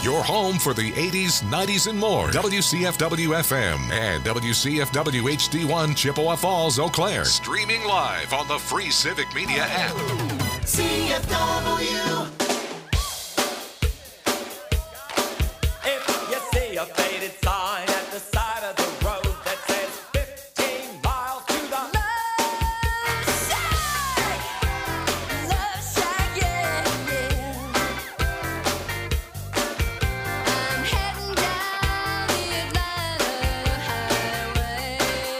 your home for the 80s, 90s, and more. WCFW-FM and WCFW HD1 Chippewa Falls, Eau Claire. Streaming live on the free Civic Media app. CFW. If you see a faded sign at the side of the road that says 15 miles to the Love Shack, yeah, yeah. I'm heading down the Atlanta highway,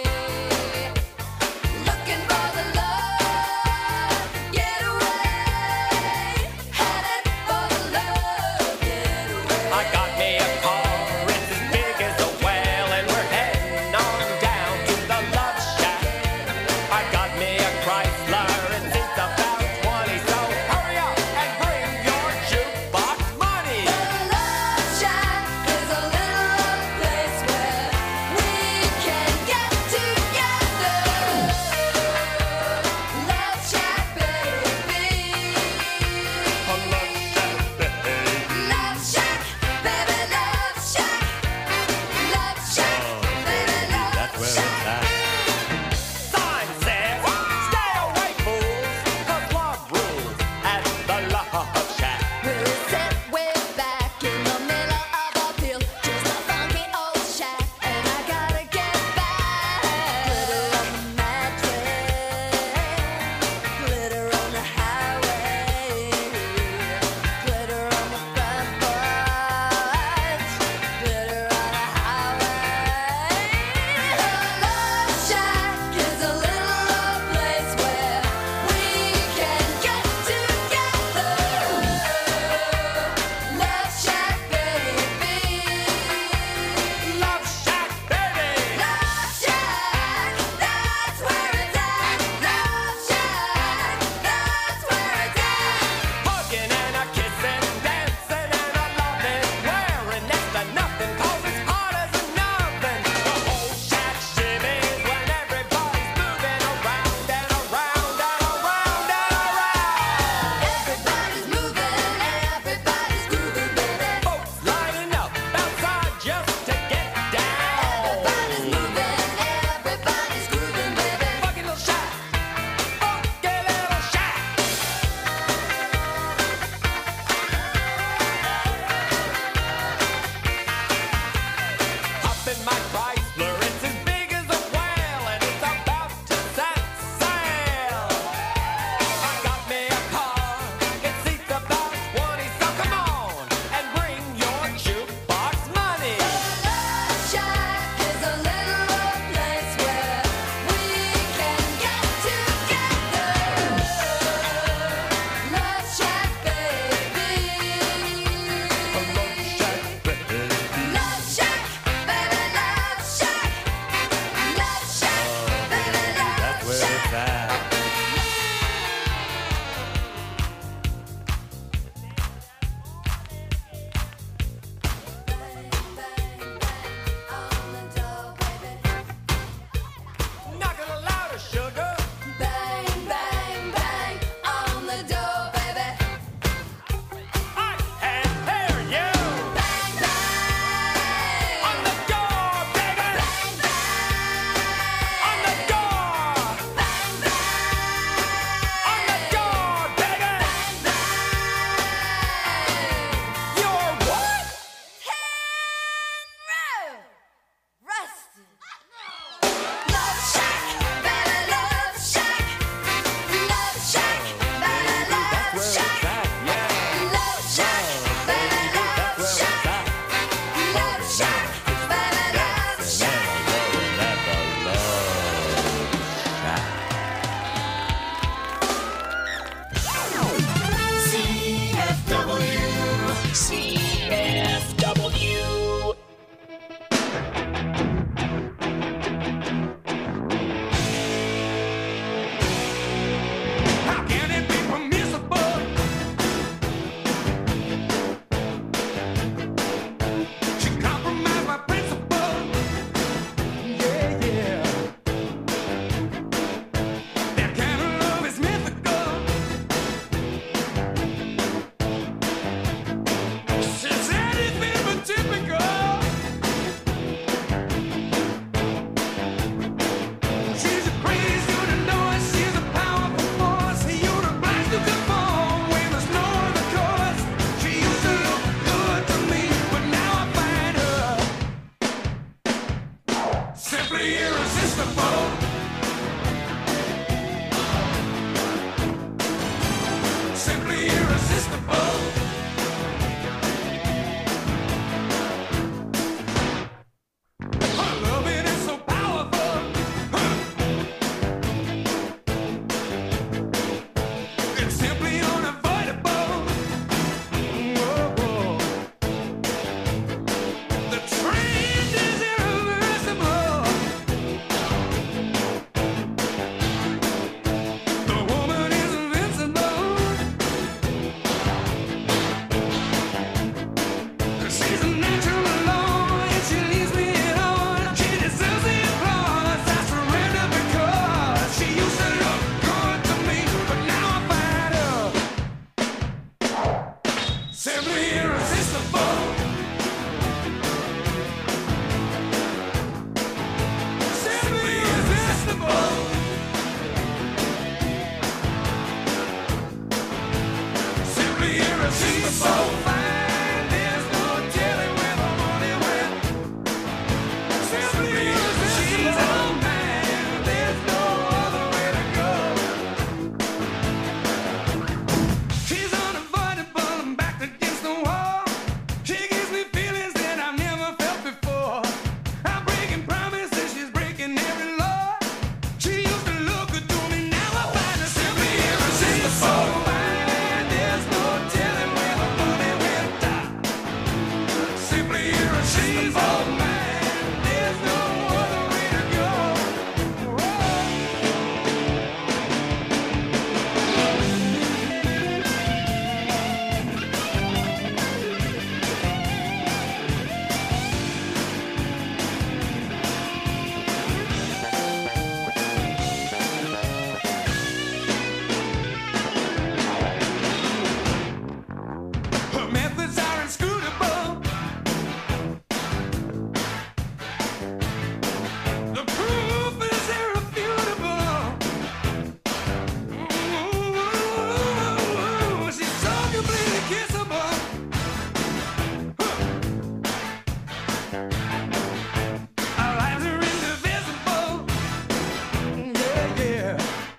looking for the love getaway, headed for the love getaway. I got me a car, it's as big as a whale, and we're heading on down to the Love Shack. I got me a Chrysler, and it's about 20, so hurry up and bring your jukebox money. The Love Shack is a little old place where we can get together. Love Shack, baby. Love Shack, baby, Love Shack. Love Shack, baby, Love Shack. Sign says, stay away, fools, 'cause love rules at the Love Shack. We'll sit way back in the middle of a field, just a funky old shack, and I gotta get back. Glitter on the mattress, glitter on the highway, glitter on the front porch, glitter on the highway. The Love Shack is a little old place where we can get together. Love Shack, baby. Love Shack, baby. Love Shack, that's where it's at. Love Shack, that's where it's at. Hugging and a kissing, dancing and a loving, wearing next to nothing 'cause it's hot as an oven. The whole shack shimmies when everybody's moving around and around and around and around. Everybody's moving, everybody's grooving, baby. Folks lining up outside just to get down. Everybody's moving, everybody's grooving, baby. Funky little shack, funky little shack. Hop in my Chrysler, it's as big as a whale, and it's about to set sail. I got me a car, it seats about 20, so come on and bring your jukebox money. Love Shack is a little old place where we can get together. Love Shack, baby. Love Shack, baby, Love Shack. Love Shack, baby, Love Shack. Bang, bang, bang on the door, baby. Knock it louder, sugar. Bang, bang, bang on the door, baby. I can hear you. Bang, bang On the door, baby. bang, bang On the door. bang, bang. so fine, there's no telling where the money went. Simply irresistible, man, there's no other way to go. She's unavoidable, I'm backed against the wall. She gives me feelings that I've never felt before. I'm breaking promises, she's breaking every law. She used to look good to me, now I find her simply irresistible. Man, there's no telling where the money went. Simply irresistible, man, there's no other way to go. Her methods are inscrutable. The proof is irrefutable. Ooh, she's so completely kissable. Our lives are indivisible. Yeah, yeah.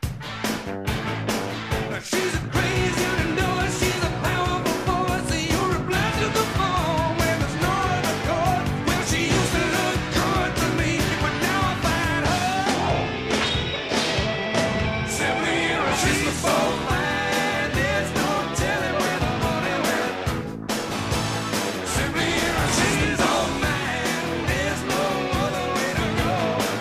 She's crazy to know it. She's a powerful force. You're a blast to the phone when there's no other chord. Well, she used to look good to me, but now I find her simply irresistible. Man, there's no telling where the money went. Simply irresistible, man, there's no other way to go.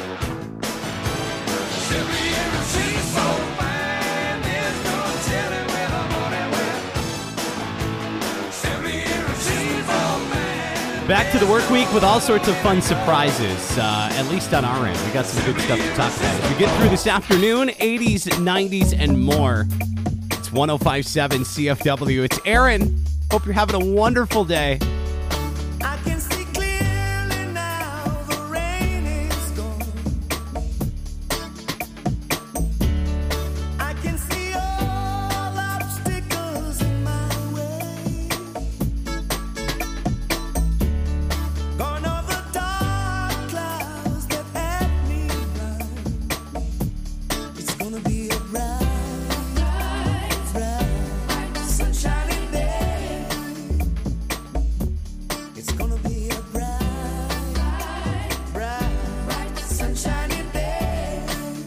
Simply irresistible, man, there's no telling where the money went. Simply irresistible, man. Back to the work week with all sorts of fun surprises, at least on our end. We got some good stuff to talk about. As we get through this afternoon, 80s, 90s, and more. It's 105.7 CFW. It's Aaron. Hope you're having a wonderful day. I can see clearly now, the rain is gone. I can see all obstacles in my way. Gone are the dark clouds that had me blind. It's gonna be a bright, sunshiny day. It's gonna be a bright, sunshiny day.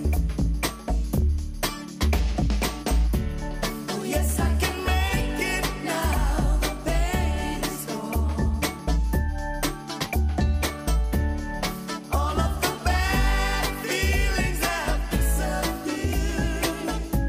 Oh yes, I can make it now. The pain is gone. All of the bad feelings have disappeared.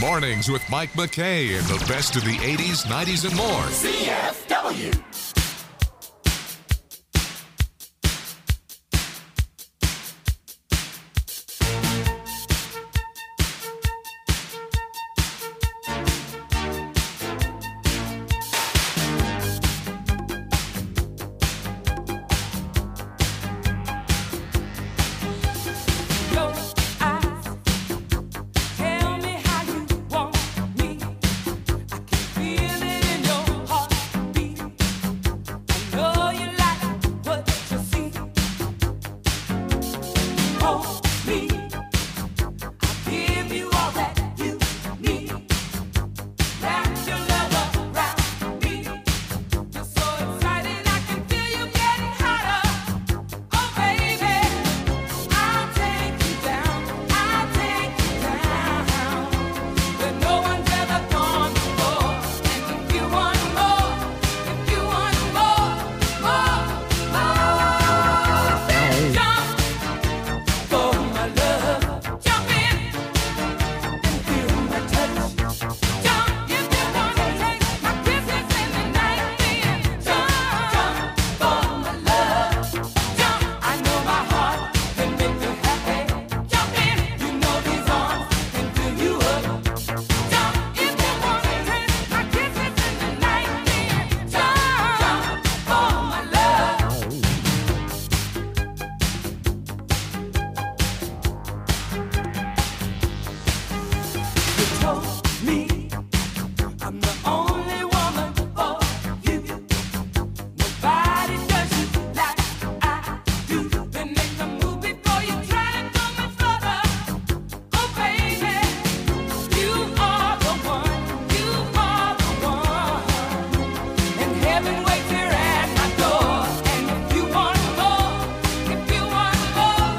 Mornings with Mike McKay and the best of the 80s, 90s, and more. CFW. Your eyes tell me how you want me. I can feel it in your heartbeat. I know you like what you see. Hold me, I'll give you all that you need. Wrap your love around me. You're so excited, I can feel you getting hotter. Oh baby, I'll take you down, I'll take you down, where no one's ever gone before. And if you want more, if you want more, then jump for my love. Jump in and feel my touch. Jump if you wanna take my kisses in the night. Then jump for my love. Jump, I know my heart can make you happy. Jump in, you know these arms can fill you up. Jump if you wanna take my kisses in the night. Then jump for my love. You told me I'm the only woman for you. Nobody does you like I do. Then make the move before you try to go much further. Oh baby, you are the one, you are the one. And heaven waits here at my door. And if you want more, if you want more,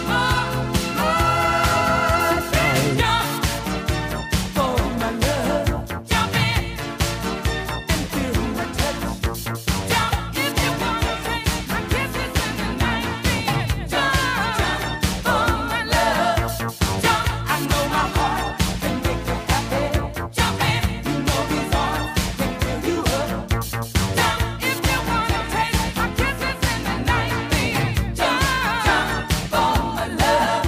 then jump for my love. Jump in and feel my touch. Jump if you wanna take my kisses in the night. Then jump for my love. Jump, I know my heart can make you happy. Jump in, you know these arms can fill you up. Jump if you wanna take my kisses in the night. Then jump for my love.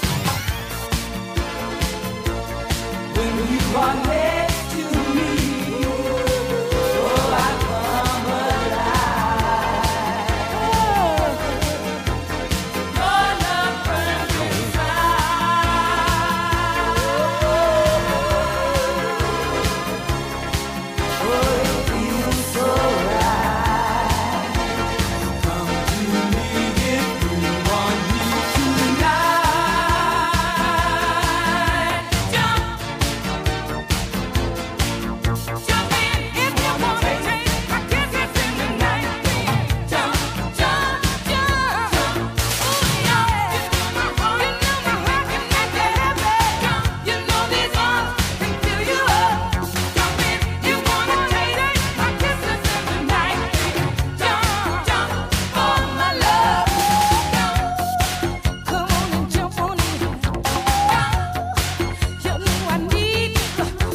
When you are next to me, oh, I come alive. Your love burns inside. Oh, it feels so right. Come to me if you want me tonight. Jump. Jump in if you wanna take my kisses in the night. Jump, jump, jump. Ooh yeah, you know my heart can make you happy. Jump, you know these arms can fill you up. Jump in, you wanna take my kisses in the night. Jump, jump for my love. Come on and jump on in. You know I need you.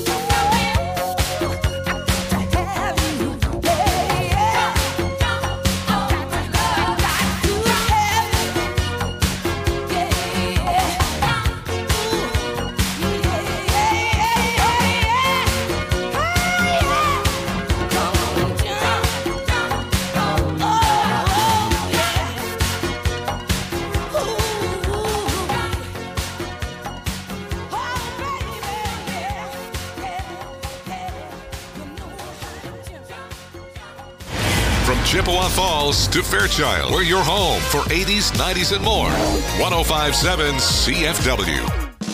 From Chippewa Falls to Fairchild, we're your home for 80s, 90s, and more. 1057 CFW.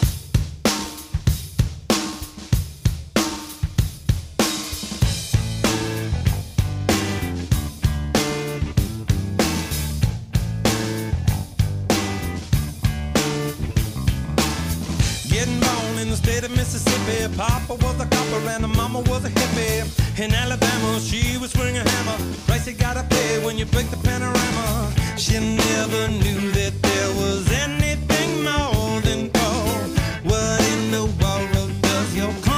Getting born in the state of Mississippi. Papa was a copper and the mama was a hippie. In Alabama, she would swing a hammer. Price you gotta pay when you break the panorama. She never knew that there was anything more than gold. What in the world does your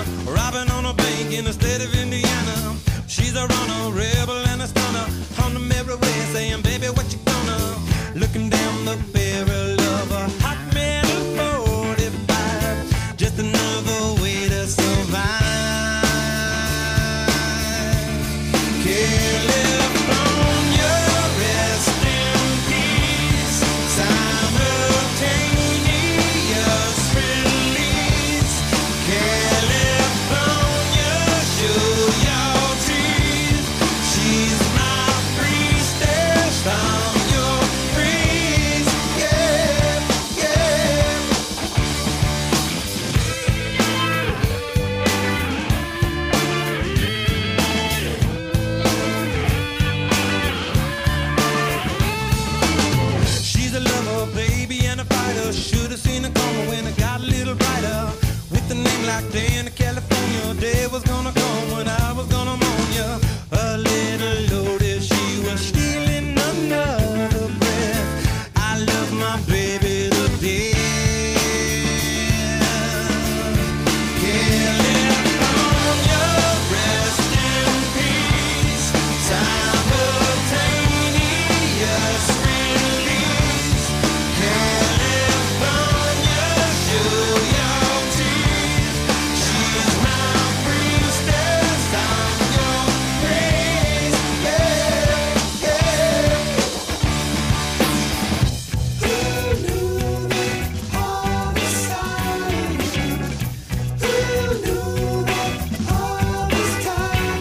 robbing on a bank in the state of Indiana. She's a runner, rebel and a stunner. On the merry way saying, baby, what you gonna? Looking down the barrel of a hot metal 45. Just another way to survive. California, rest in peace. Simultaneous release. California, show your teeth. She's my priestess. I'm your priest. Yeah, yeah. She's a lover, baby, and a fighter. Should have seen her coming when it got a little brighter. With a name like Diana, California, day was gonna come when I was gonna mourn ya. A little loaded, she was stealing another breath. I love my baby to death. California, rest in peace. Simultaneous release. California, show your teeth. She's my priestess. I'm your priest. Yeah, yeah. Who knew that all this time? Who knew that all this time?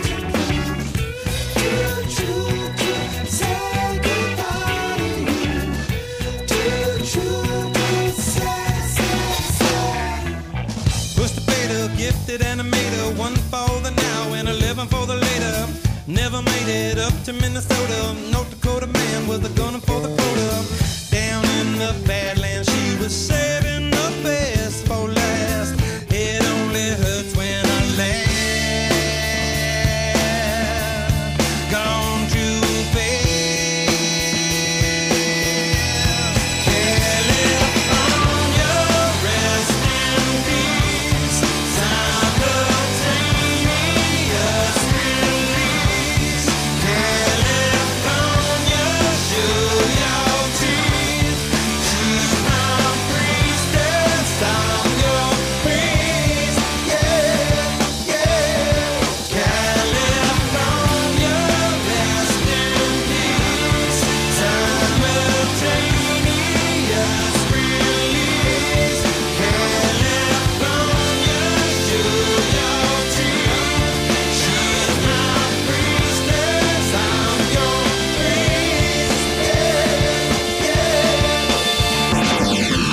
Too true to say goodbye to you. Too true to say. Pushed the fader, gifted animator, one for the now and 11 for the later. Never made it up to Minnesota. North Dakota man was a gunner for the quota. Down in the Badlands, she was saving the best for last. It only hurts when I laugh. Gone too fast. California, rest in peace. Simultaneous release. California, show your teeth. She's my priestess. I'm your priest. Yeah, yeah. California, rest in peace. Simultaneous release. California, show your teeth. She's my priestess. I'm your priest. Yeah, yeah.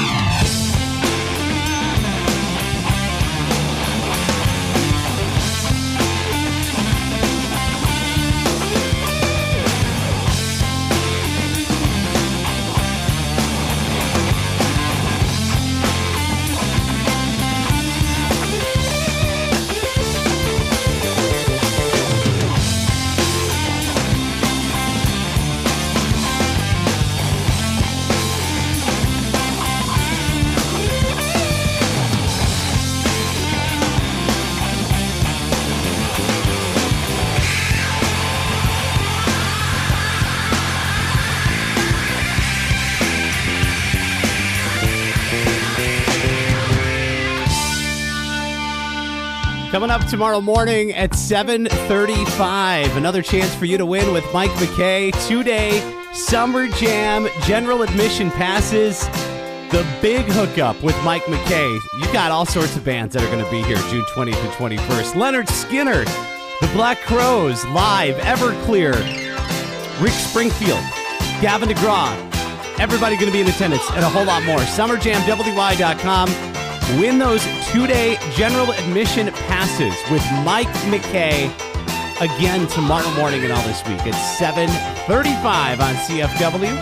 Coming up tomorrow morning at 7:35, another chance for you to win with Mike McKay. 2-day Summer Jam general admission passes. The big hookup with Mike McKay. You've got all sorts of bands that are going to be here June 20th and 21st. Leonard Skinner, The Black Crowes, live, Everclear, Rick Springfield, Gavin DeGraw. Everybody going to be in attendance and a whole lot more. SummerJamWY.com. Win those 2-day general admission passes with Mike McKay again tomorrow morning and all this week at 7:35 on CFW.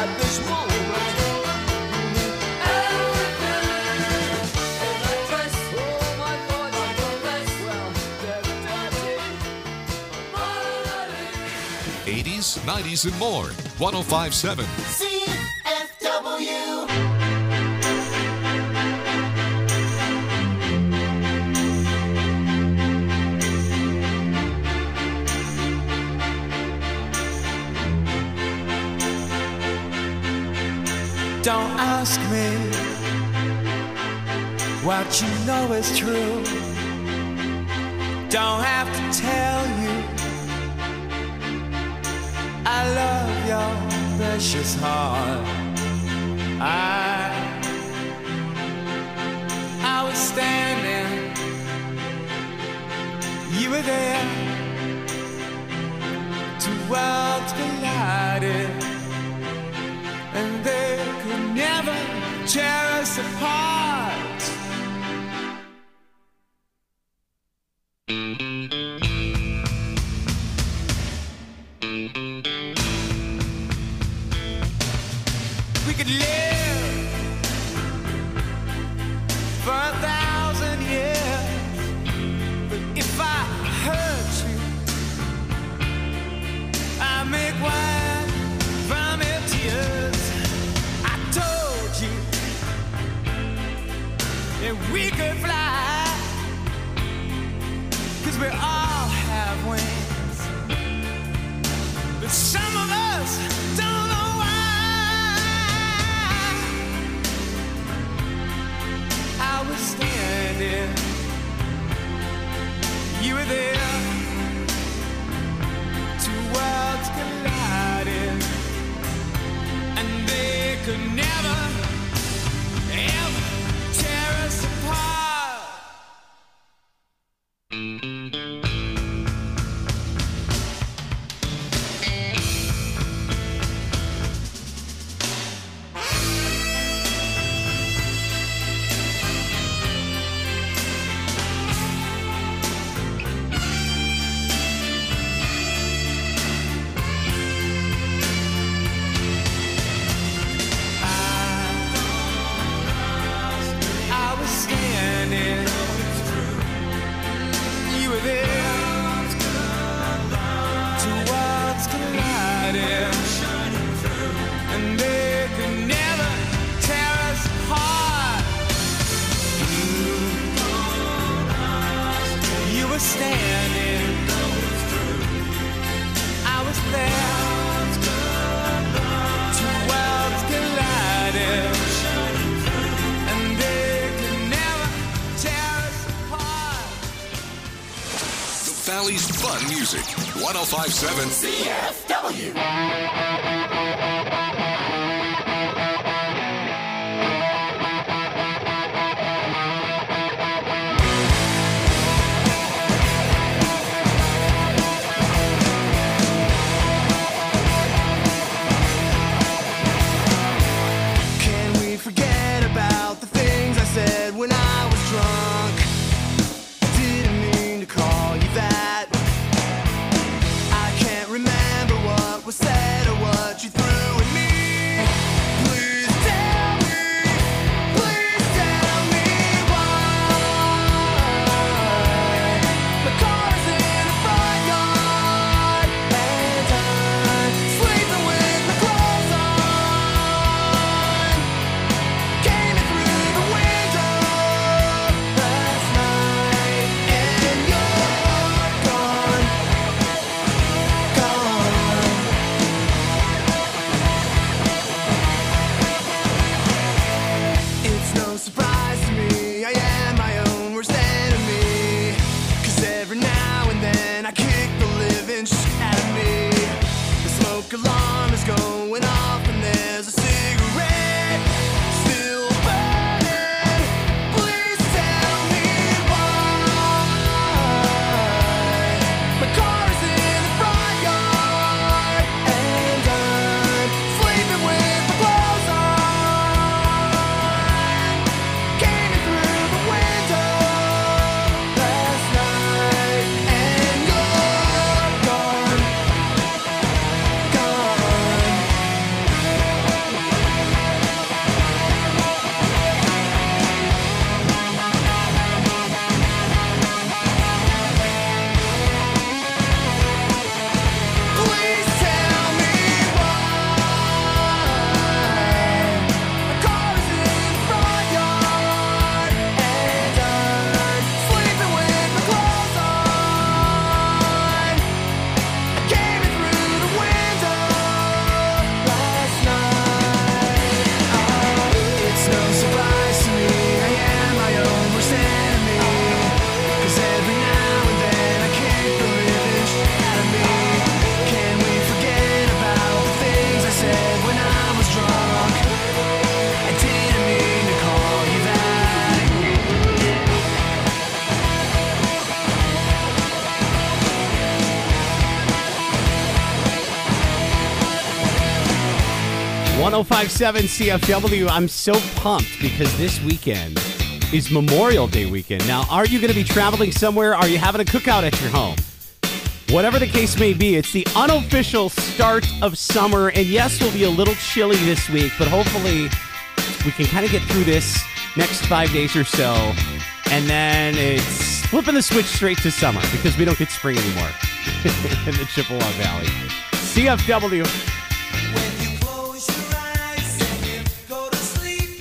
at this moment. Everything in a dress, oh my God, my dress, well, they're dirty. 80s, 90s, and more. 1057. CFW. Don't ask me what you know is true. Don't have to tell you I love your precious heart. I was standing, you were there. Two worlds collided, and they could never tear us apart. We could live for 1,000 years, but if I hurt you, I make wine from your tears. I told you that we could fly, 'cause we all have wings, but some of us don't know why. I was standing, you were there. Two worlds collided, and they could never, ever tear us apart. I was standing, you were there. Two worlds collided, and they could never tear us apart. You were standing, I was there. Two worlds collided, and they could never tear us apart. The Valley's fun music. 1057. CFW. Can we forget about the things I said when I was drunk? I didn't mean to call you that. I can't remember what was said or 1057 CFW. I'm so pumped because this weekend is Memorial Day weekend. Now, are you going to be traveling somewhere? Are you having a cookout at your home? Whatever the case may be, it's the unofficial start of summer. And yes, we'll be a little chilly this week, but hopefully we can kind of get through this next 5 days or so. And then it's flipping the switch straight to summer because we don't get spring anymore in the Chippewa Valley. CFW. When you close your eyes and you go to sleep,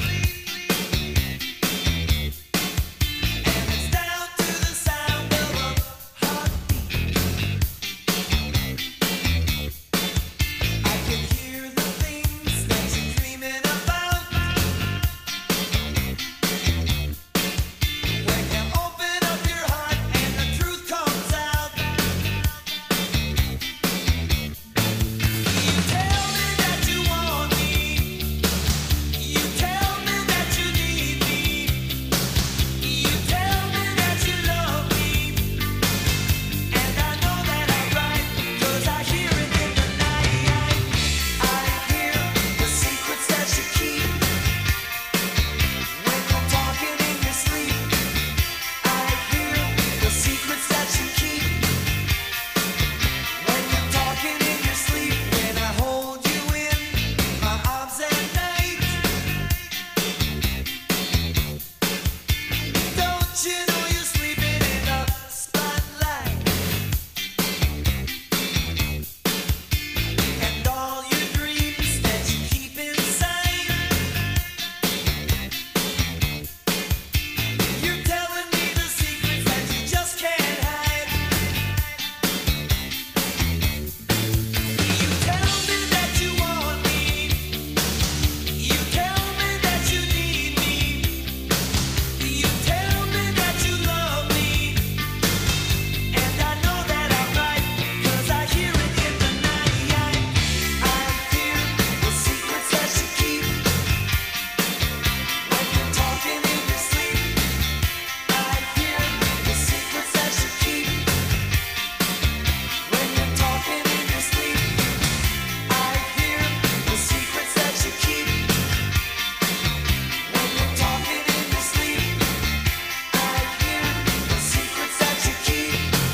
and it's down to the sound of a heartbeat, I can hear the things that you're dreaming about. When you open up your heart and the truth comes out. You tell me that you want me. You tell me that you need me. You tell me that you love me. And I know that I'm right, 'cause I hear it in the night. I hear the secrets that you keep. When you're talking in your sleep, I hear the secrets that you keep. When you're talking in your sleep, when I hold you in my arms at night, don't you know you're sleeping in the spotlight? And all your dreams that you keep inside, you're telling me the secrets that you just can't hide. You tell me that you want me. You tell me that you need me. You tell me that you love me. And I know that I'm right, 'cause I hear it in the night. I hear the secrets that you keep. When you're talking in your sleep, I hear the secrets that you keep. When you're talking in your sleep, I hear the secrets that you keep. When you're talking in your sleep, I hear the secrets that you keep.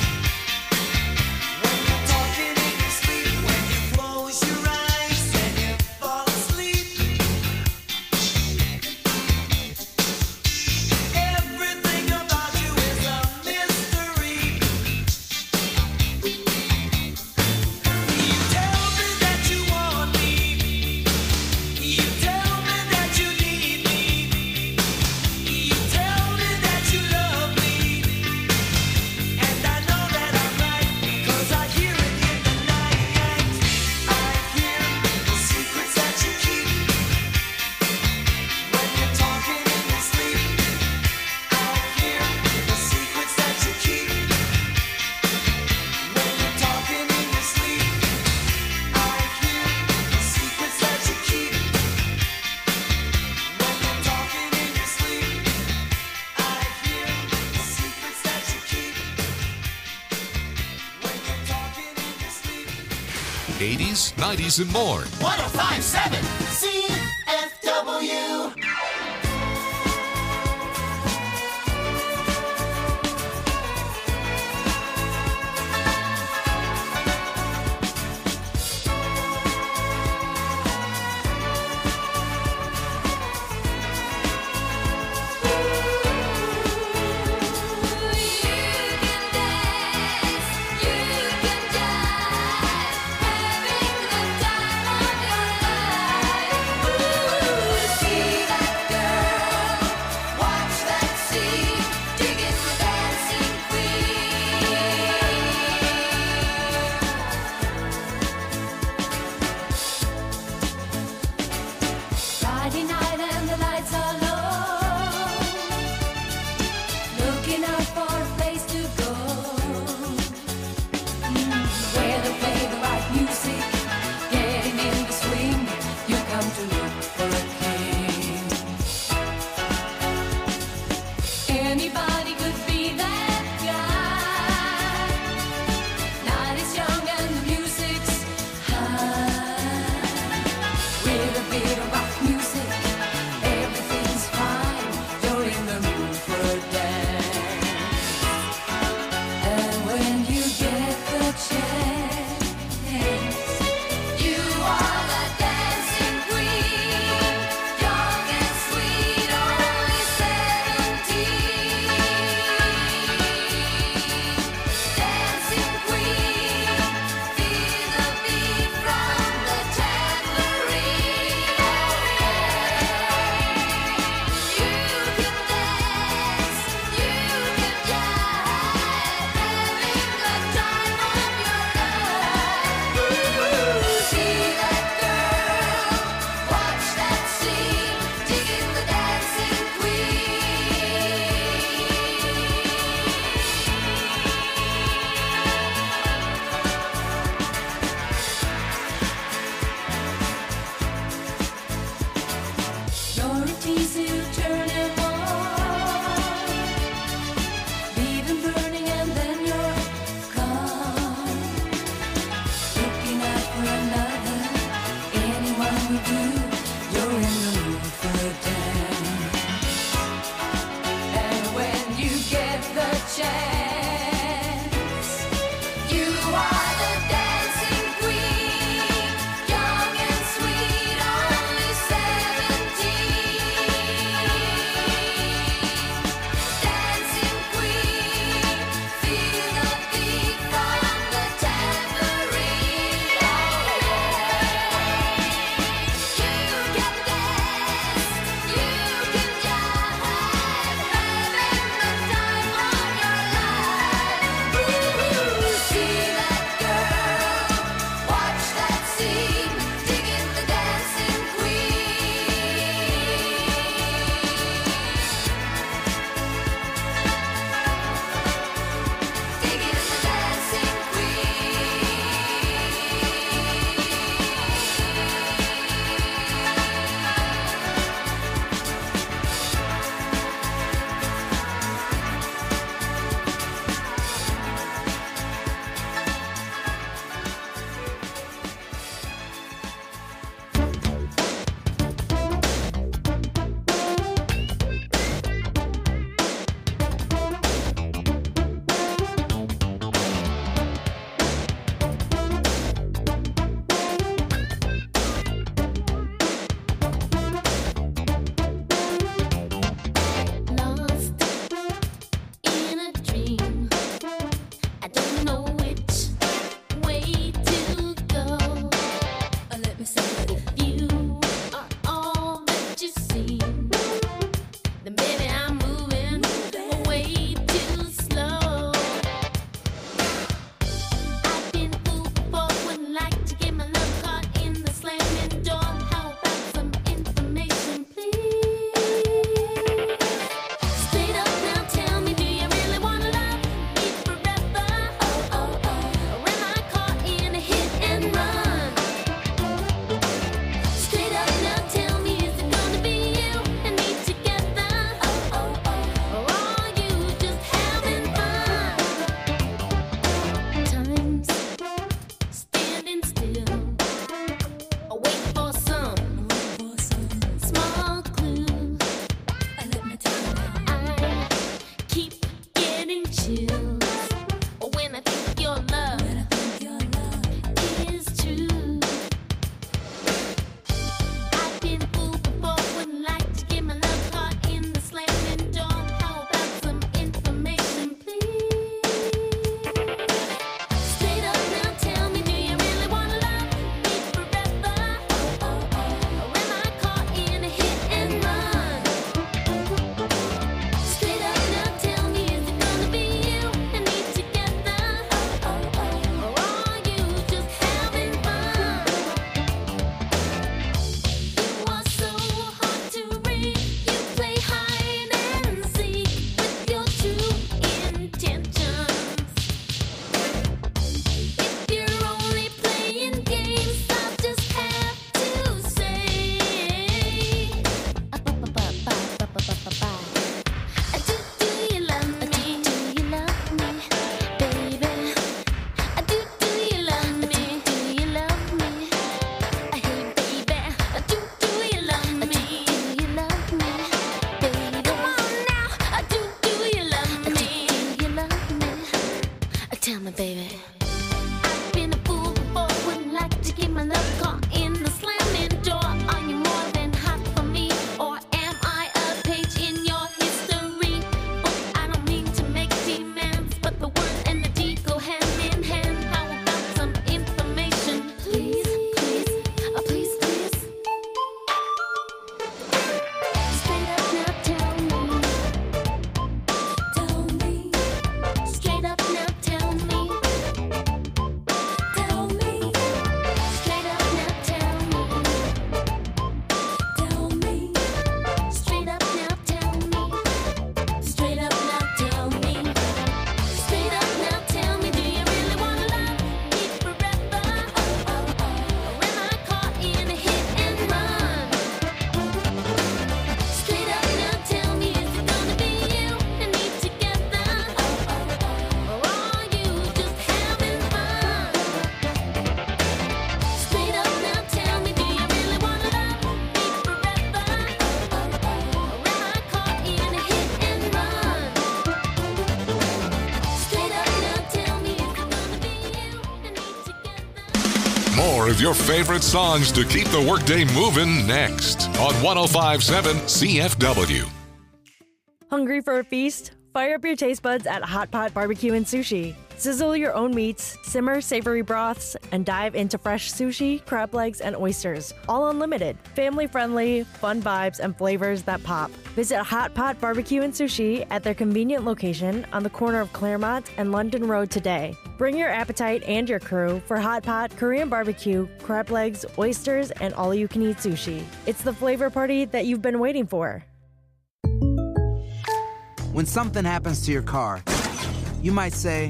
When you're talking in your sleep, when you close your eyes and you fall asleep, everything about you is a mystery. You tell me that you want me. You tell me that you need me. You tell me that you love me. And I know that I'm right, 'cause I hear it in the night. I hear the secrets that you keep. When you're talking in your sleep, I hear the secrets that you keep. When you're talking in your sleep, I hear the secrets that you keep. When you're talking in your sleep, I hear the secrets that you keep. When you're talking in your sleep. 80s, 90s, and more. 1057 CFW. Friday night and the lights are low. Looking out for a place to go. Where they play the right music. Getting in the swing. You come to look for a king. Anybody could be that guy. Night is young and the music's high. with a bit of rock music. Everything's fine. You're in the mood for a dance. And when you get the chance, you are the dancing queen, young and sweet, only 17. Dancing queen, feel the beat from the tambourine. more of your favorite songs to keep the workday moving next on 105.7 CFW. Hungry for a feast? Fire up your taste buds at Hot Pot Barbecue and Sushi. Sizzle your own meats, simmer savory broths, and dive into fresh sushi, crab legs, and oysters. All unlimited. Family-friendly, fun vibes, and flavors that pop. Visit Hot Pot Barbecue and Sushi at their convenient location on the corner of Claremont and London Road today. Bring your appetite and your crew for Hot Pot, Korean barbecue, crab legs, oysters, and all-you-can-eat sushi. It's the flavor party that you've been waiting for. When something happens to your car, you might say,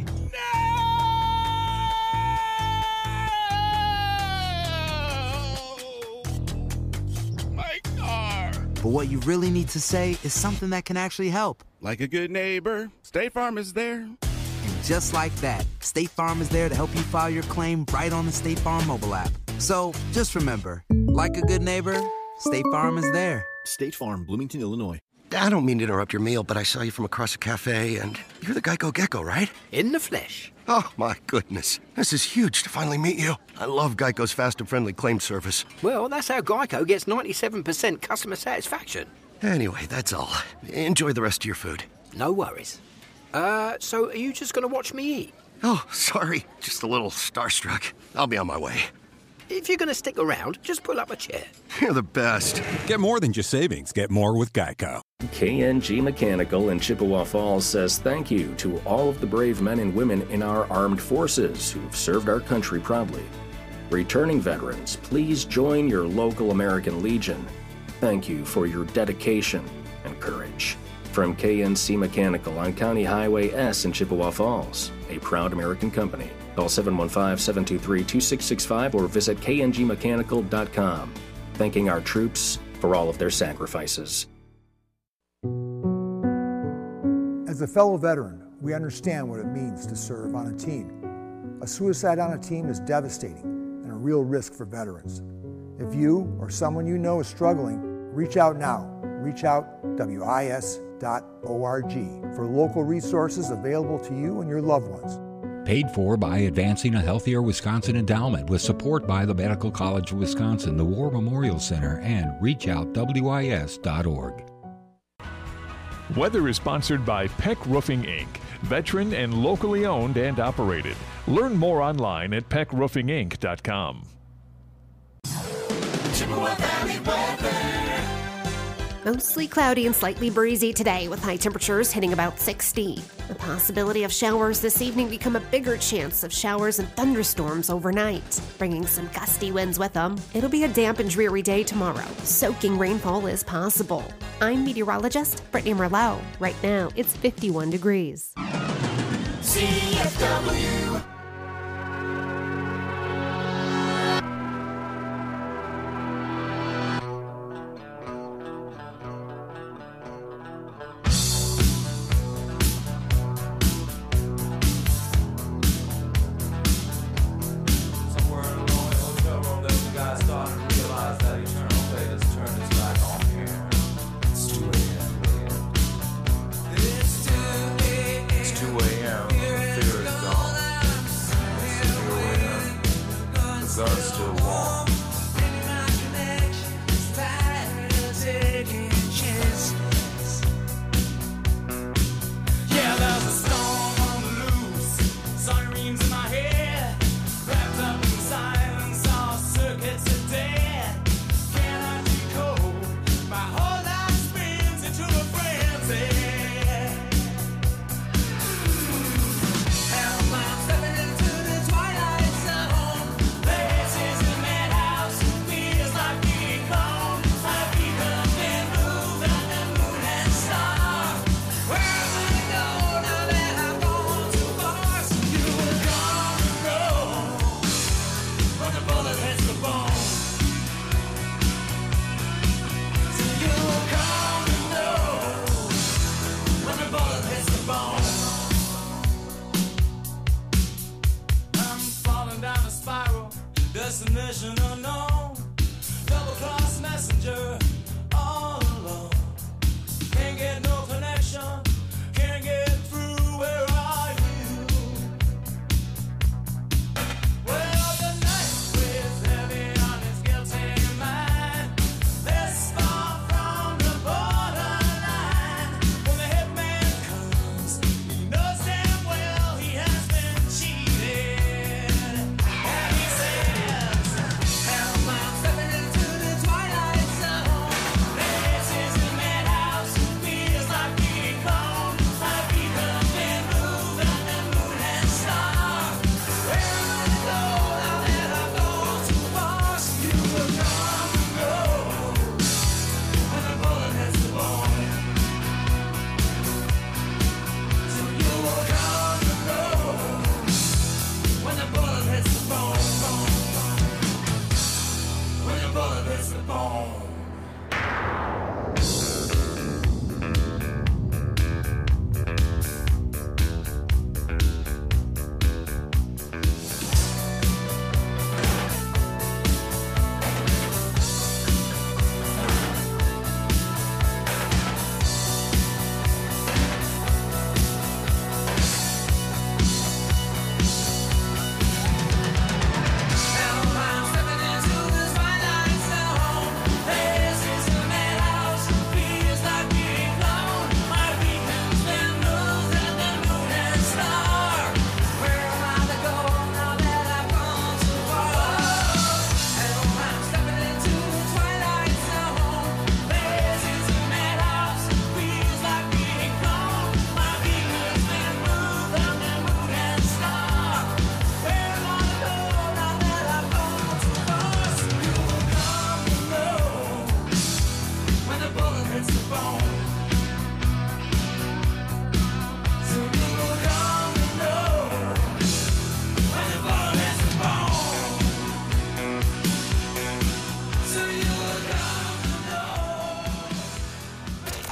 My car! but what you really need to say is something that can actually help. Like a good neighbor, State Farm is there. And just like that, State Farm is there to help you file your claim right on the State Farm mobile app. So just remember, like a good neighbor, State Farm is there. State Farm, Bloomington, Illinois. I don't mean to interrupt your meal, but I saw you from across a cafe, and you're the Geico Gecko, right? In the flesh. Oh, my goodness. This is huge to finally meet you. I love Geico's fast and friendly claim service. Well, that's how Geico gets 97% customer satisfaction. Anyway, that's all. Enjoy the rest of your food. No worries. So are you just going to watch me eat? Oh, sorry. Just a little starstruck. I'll be on my way. If you're going to stick around, just pull up a chair. You're the best. Get more than just savings. Get more with Geico. KNG Mechanical in Chippewa Falls says thank you to all of the brave men and women in our armed forces who've served our country proudly. Returning veterans, please join your local American Legion. Thank you for your dedication and courage. From KNC Mechanical on County Highway S in Chippewa Falls, a proud American company. Call 715-723-2665 or visit kngmechanical.com. Thanking our troops for all of their sacrifices. As a fellow veteran, we understand what it means to serve on a team. A suicide on a team is devastating and a real risk for veterans. If you or someone you know is struggling, reach out now. Reach out WIS.org for local resources available to you and your loved ones. Paid for by Advancing a Healthier Wisconsin Endowment with support by the Medical College of Wisconsin, the War Memorial Center, and reachoutwis.org. Weather is sponsored by Peck Roofing, Inc., veteran and locally owned and operated. Learn more online at peckroofinginc.com. Chippewa Valley weather. Mostly cloudy and slightly breezy today with high temperatures hitting about 60. The possibility of showers this evening become a bigger chance of showers and thunderstorms overnight, bringing some gusty winds with them. It'll be a damp and dreary day tomorrow. Soaking rainfall is possible. I'm meteorologist Brittany Merlot. Right now, it's 51 degrees. CFW. It's 2 a.m. Fear is gone.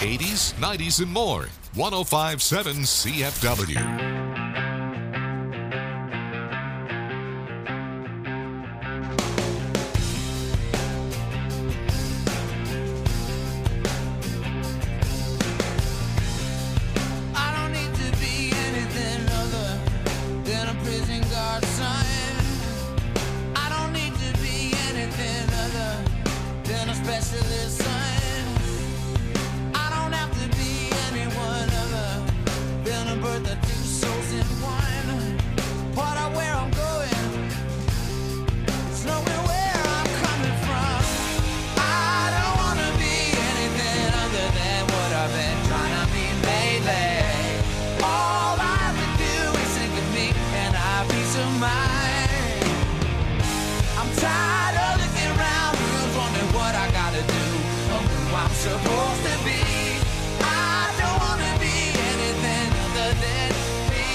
80s, 90s, and more. 105.7 CFW. I don't need to be anything other than a prison guard son. I don't need to be anything other than a specialist son. I don't have to be anyone other than a birth of two souls in one. Part of where I'm going is knowing where I'm coming from. I don't want to be anything other than what I've been trying to be lately. All I have to do is think of me and I have peace of mind. I'm tired of looking around, who's wondering what I gotta do, or who I'm supposed to be. I don't wanna be anything other than me.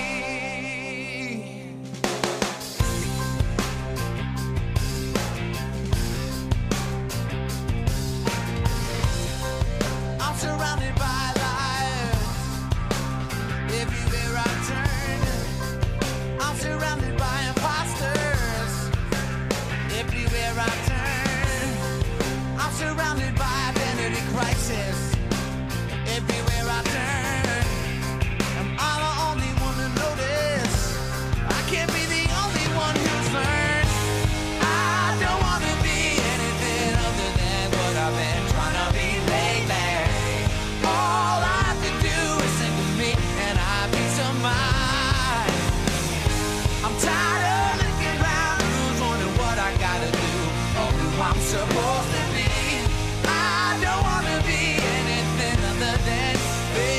I'm surrounded by lies everywhere I turn. I'm surrounded by imposters everywhere I turn. I'm surrounded by identity crisis everywhere I turn. Am I the only one to notice? I can't be the only one who's learned. I don't want to be anything other than what I've been trying to be lately. All I have to do is think of me and I have peace of mind. I'm tired of looking around, who's wondering what I gotta do, or who I'm supposed to be. I don't wanna be anything other than me.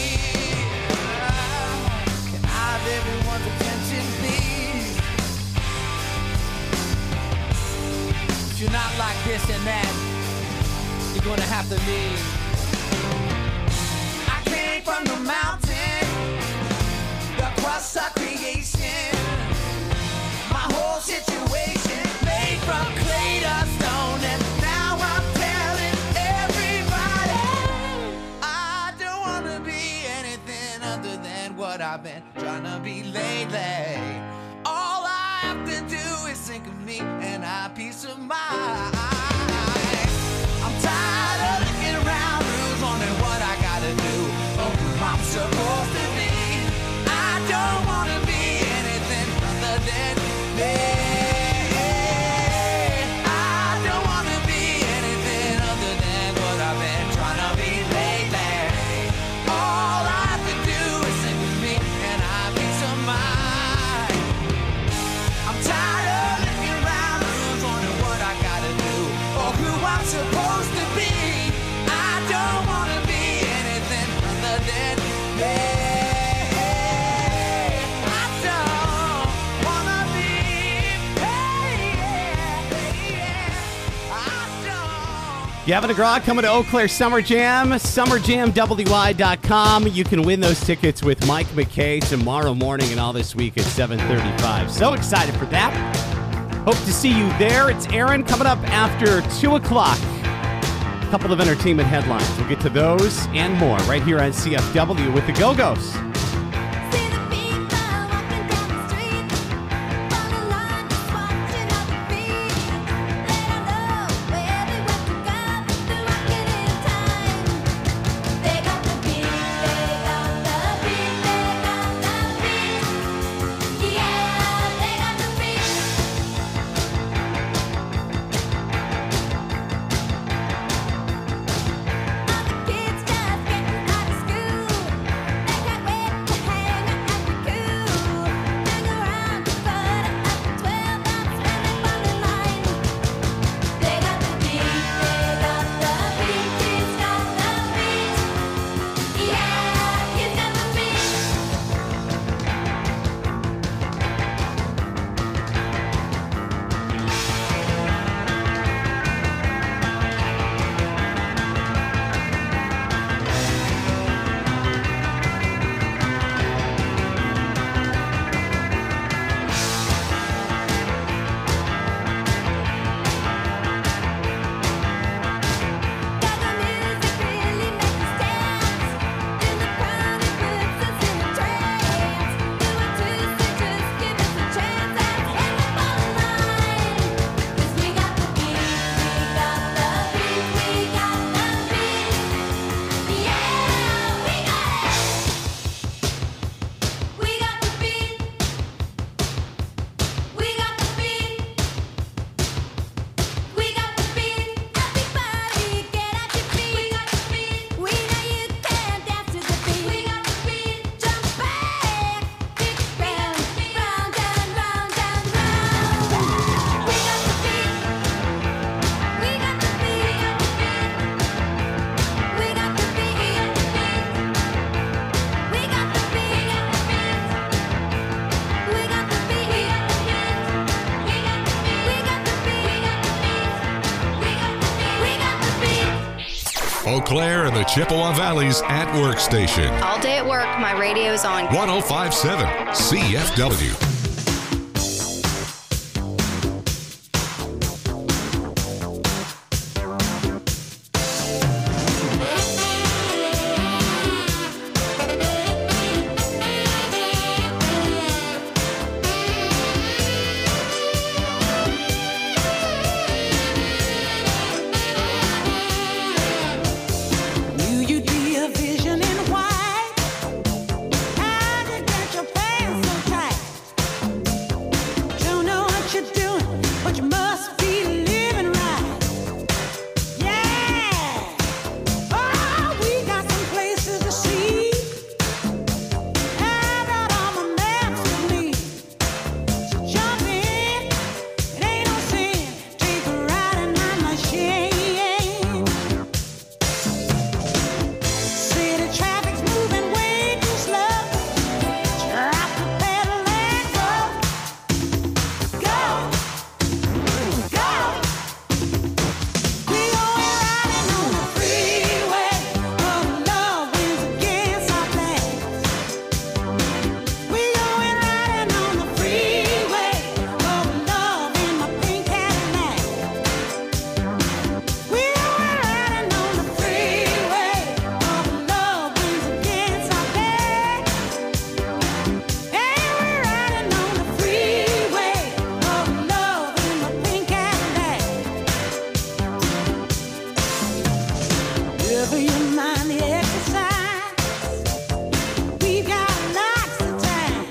Can I have everyone's attention, please? If you're not like this and that, you're gonna have to leave. I came from the mountain, the crust of creation. My whole situation made from clay to stone, and now I'm telling everybody I don't wanna be anything other than what I've been trying to be lately. All I have to do is think of me and I have peace of mind. I'm tired of looking around, who's wondering what I gotta do, or who I'm supposed to be. I don't wanna be anything other than me. I don't wanna be anything other than what I've been trying to be lately. All I have to do is think of me and I have peace of mind. I'm tired of looking around, who's wondering what I gotta do, or who I'm supposed to be. I don't wanna be anything other than me. I don't wanna be, Gavin DeGraw coming to Eau Claire Summer Jam, summerjamwy.com. You can win those tickets with Mike McKay tomorrow morning and all this week at 7:35. So excited for that. Hope to see you there. It's Aaron coming up after 2 o'clock. A couple of entertainment headlines. We'll get to those and more right here on CFW with the Go-Go's. Kids just getting out of school. Eau Claire and the Chippewa Valley's at work station. All day at work, my radio's on. 1057 CFW. You'd be a vision in white. How did get your pants so tight? Don't know what you're doing, but you must be living right. Yeah. Oh, we got some places to see. I got all my maps with me. So jump in, it ain't no sin. Take a ride in my machine. City traffic's moving way too slow. Drop the pedal and go. Go. Go. We going riding on the freeway. Oh, love wins against our plans. We going riding on the freeway. Oh, love in my pink Cadillac. We going riding on the freeway. Oh, love wins against our plans. Hey, we're riding on the freeway. Oh, love in my pink Cadillac. Never you mind the exercise. We've got lots of time.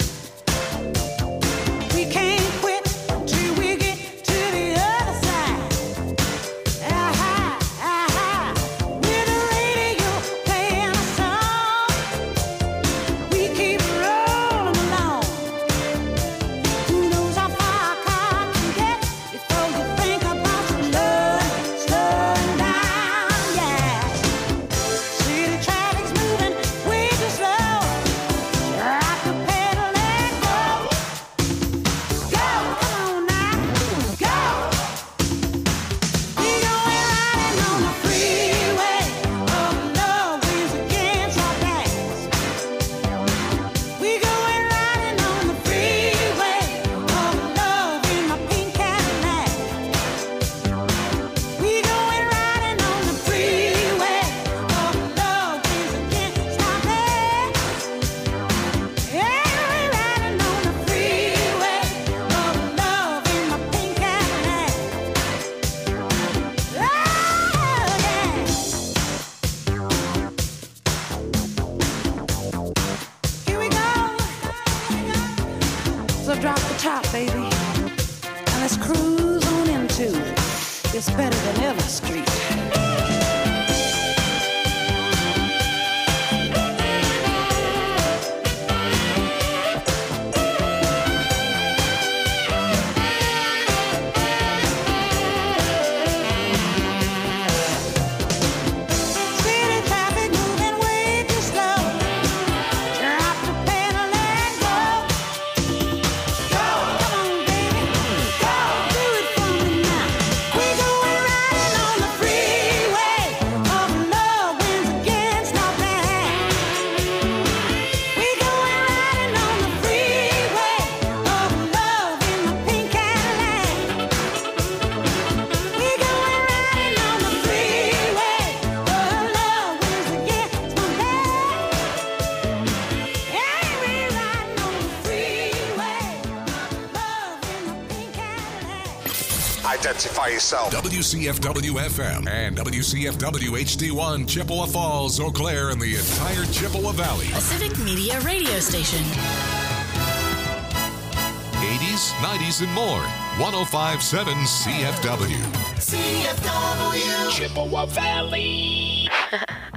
We can't quit till we get to the other side. Aha, aha. With the radio playing a song, we keep rolling along. Who knows how far our car can get before you think about slowing down, yeah. City traffic's moving way too slow. Drop the pedal and go. Go, come on now, go. We going riding on the freeway. Oh, love wins against our plans. We going riding on the freeway. Oh, love in my pink Cadillac. We going riding on the freeway. Oh, love wins against our plans. Yeah, we riding on the freeway. Oh, love in my pink Cadillac. Oh, yeah. Here we go. So drop the top, baby, and let's cruise on into this better than ever street. City traffic moving way too slow. Drop the pedal and go. Go, come on, baby, go, do it for me now. We going riding on the freeway. Oh, love wins against our plans. We going riding on the freeway. Oh, love in my pink Cadillac. We going riding on the freeway. Oh, love wins against my plans. Yeah, we riding on the freeway. Love in my pink Cadillac. Identify yourself. WCFW FM and WCFW HD1 Chippewa Falls, Eau Claire, and the entire Chippewa Valley. A civic media radio station. 80s, 90s, and more. 1057 CFW. CFW Chippewa Valley.